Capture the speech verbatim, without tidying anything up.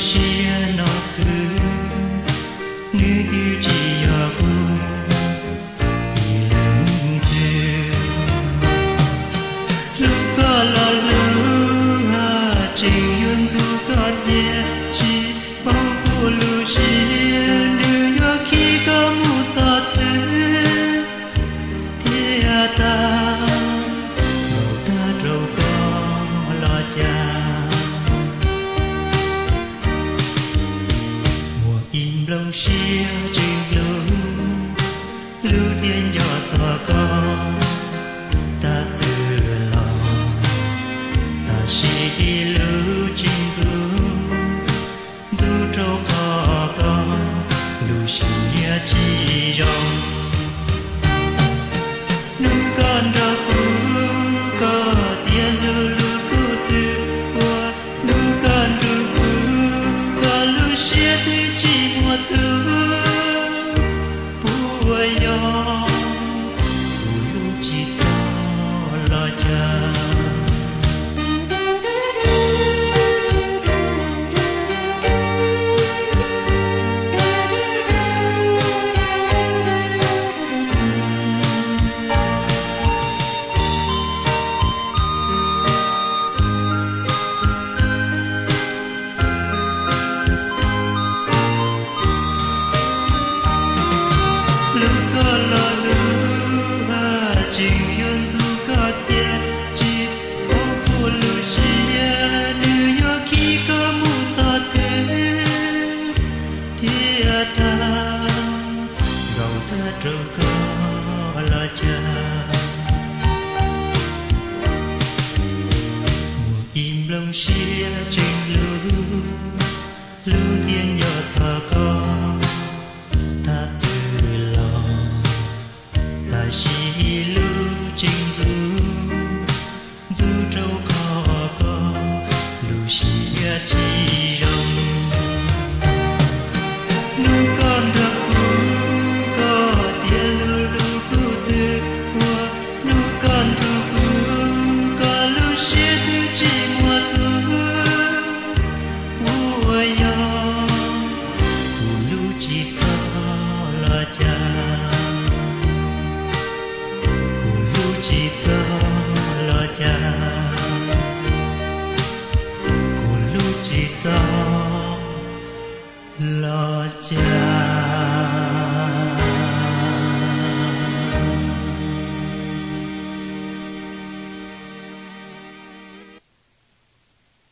xia nó cứ nữ tiêu chỉ ở cô đi lên xưa lúc có là lúc à trình yun du có địa chỉ bao cô lu xia nữ nhớ khi có một giọt thứ thế ta đầu ta đâu có lo cha lâu xia trình lưu lưu thiên giọt giọt con ta tự lòng ta chỉ lưu trình du du trâu khó con lưu xia chỉ rong nung con đâu có tiền lưu lưu cố sự qua nung con đâu có lưu xia thì chỉ thứ bùa yo bùa chỉ có lo cha trình yun du có thiên chỉ ô cô lu xia nữ nhớ khi có một giọt thứ thiên ta gầu ta trâu có lo cha mùa im lông xia trình lưu lưu thiên giọt thờ con ta tự lòng ta chỉ lưu trình du du trâu khó có lưu xia chỉ